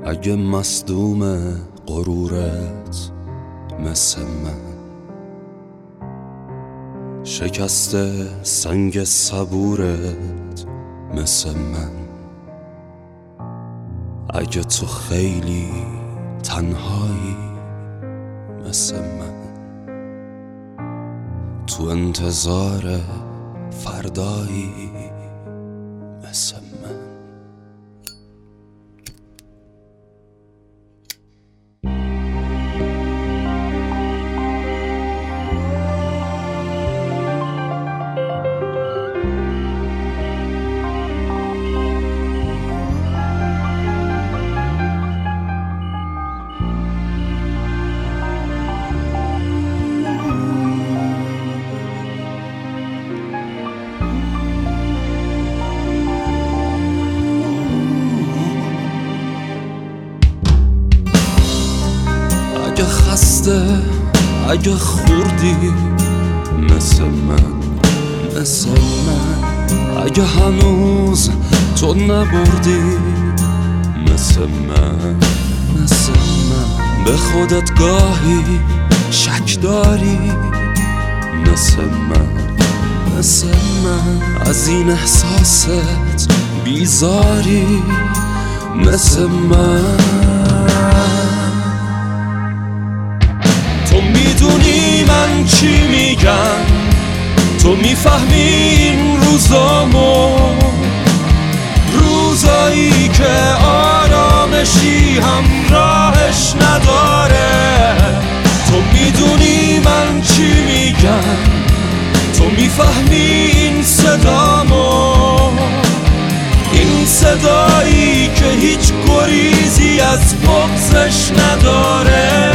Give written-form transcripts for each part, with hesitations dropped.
اگه مصدوم غرورت مثل من، شکسته سنگ صبورت مثل من، اگه تو خیلی تنهایی مثل من، تو انتظار فردایی مثل من. اگه خسته، اگه خوردی مثل من، مثل من، اگه هنوز تو نبردی مثل من، مثل من، به خودت گاهی شک داری مثل من، مثل من، از این احساست بیزاری مثل من. تو میدونی من چی میگم، تو میفهمی این روزامو، روزایی که آرامشی همراهش نداره. تو میدونی من چی میگم، تو میفهمی این صدامو، این صدایی که هیچ گریزی از بغضش نداره.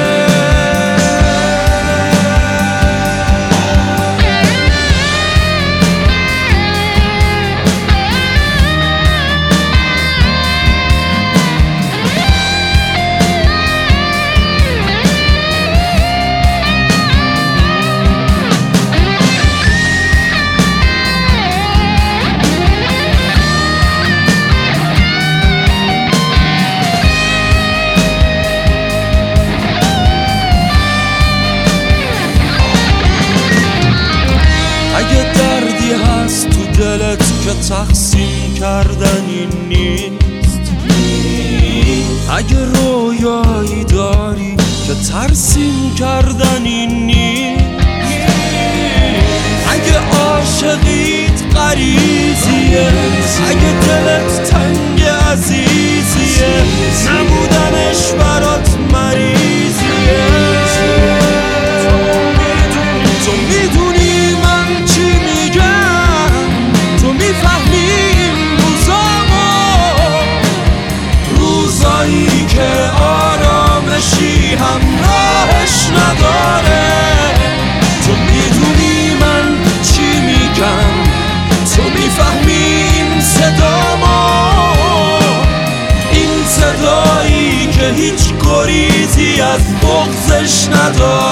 اگه دردی هست تو دلت که تقسیم کردنی نیست، اگه رویایی داری که ترسیم کردنی نیست، اگه عاشقیت غریزیه، اگه دلت تنگ عزیزیه، نبودنش برات مریضیه. تو میدونی من چی میگم، تو میفهمی این روزامو، روزایی که آرامشی همراهش نداره. تو میدونی من چی میگم، تو میفهمی این صدامو، این صدایی که هیچ گریزی از بغضش نداره.